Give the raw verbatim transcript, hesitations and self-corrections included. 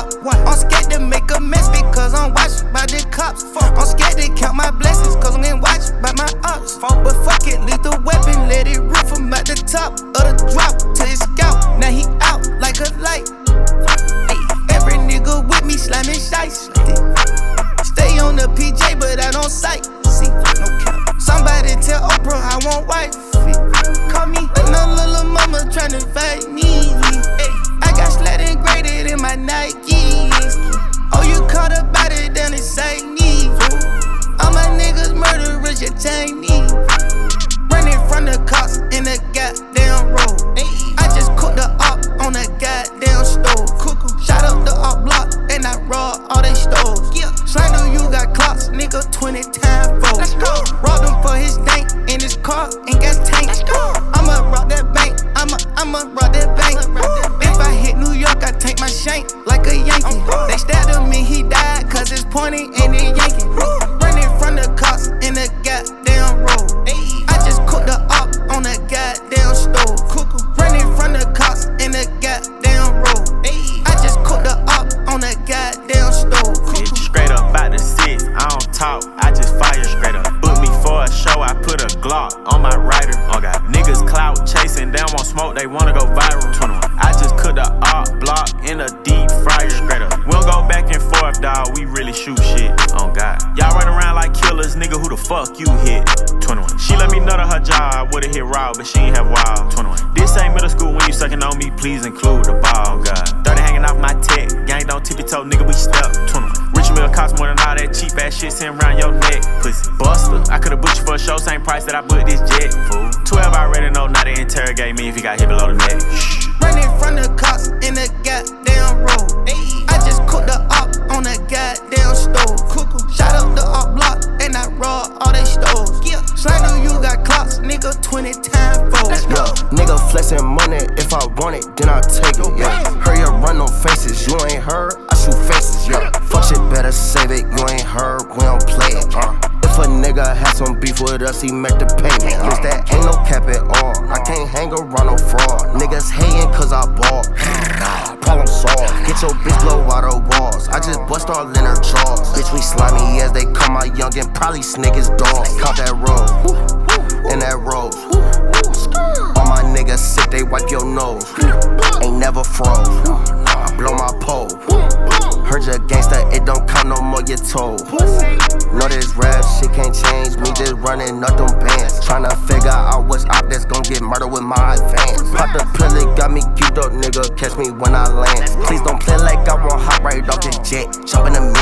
top. I'm scared to make a mess because I'm watched by the cops. I'm scared to count my blessings cause I'm getting watched by my ops. But fuck it, lethal weapon, let it rip from at the top of the drop to his scalp. Now he out like a light. Ay, every nigga with me slamming shice. Stay on the P J, but I don't sight. See, no cap. Somebody tell Oprah I want wife. Call me no little mama tryna fight me. Ay, I got sled and graded in my Nikes. Oh, you caught a body down inside me. All my niggas murderers, you Chinese. Running from the cops in the goddamn road. I just cooked the op on the goddamn stove. Shot up the op block and I robbed all they stoves. Slander, you got clocks, nigga, twenty times fold. Robbed him for his dank in his car and gas tank. I'ma rob that bank, I'ma, I'ma rob that bank. If I hit New York, I take my shank like a Yankee. They stabbed him and he died cause it's pointing and it yanking. Running from the cops in the goddamn road. I just cooked the op on the goddamn stove. Running from the cops in the goddamn road. I just cooked the op on the goddamn stove. Straight up out the six, I don't talk, I just fire straight up. Book me for a show, I put a Glock on my rider. Oh God, niggas clout chasing, they don't want smoke, they wanna go viral. twenty-one I just cooked the op block in a deep fryer straight up. We don't go back and forth, dawg, we really shoot shit. Oh God, y'all run around like killers, nigga, who the fuck you hit? twenty-one She let me know to her job, I would've hit raw, but she ain't have wild. twenty-one This ain't middle school, when you sucking on me, please include the ball. God, thirty hanging off my tech, gang don't tippy toe, nigga, we step. twenty-one Rich meal cost more than all that cheap ass shit sitting around your neck. Pussy buster, I could've booked you for a show, same price that I booked this jet, fool. twelve I already know, now they interrogate me if he got hit below the neck. Running from the cops in the goddamn road. I just cooked the op on the goddamn stove. Shot up the op block and I robbed all they stoves. Slander, you got clocks, nigga, twenty times fold. Yeah, nigga flexing money, if I want it, then I take it, yeah. Hurry up, run no faces, you ain't heard, I shoot faces, yeah. Fuck shit, better save it, you ain't heard, we don't play it, uh. If a nigga has some beef with us, he make the payment. Cause that ain't no cap at all. I can't hang around no fraud. Niggas hating cause I bought. Problem solved. Get your bitch blow out her walls. I just bust all in her jaws. Bitch, we slimy as they call my youngin'. Probably snake his dog. Count that road. In that road. All my niggas sick, they wipe your nose. Ain't never froze. I blow my pole. Heard you gangsta, it don't count no more, you told. Know this rap shit can't change me, just running up them bands. Tryna figure out what's out that's gon' get murdered with my advance. Pop the pill, it got me cute up, nigga, catch me when I land. Please don't play like I won't hop right off this jet. Jump in the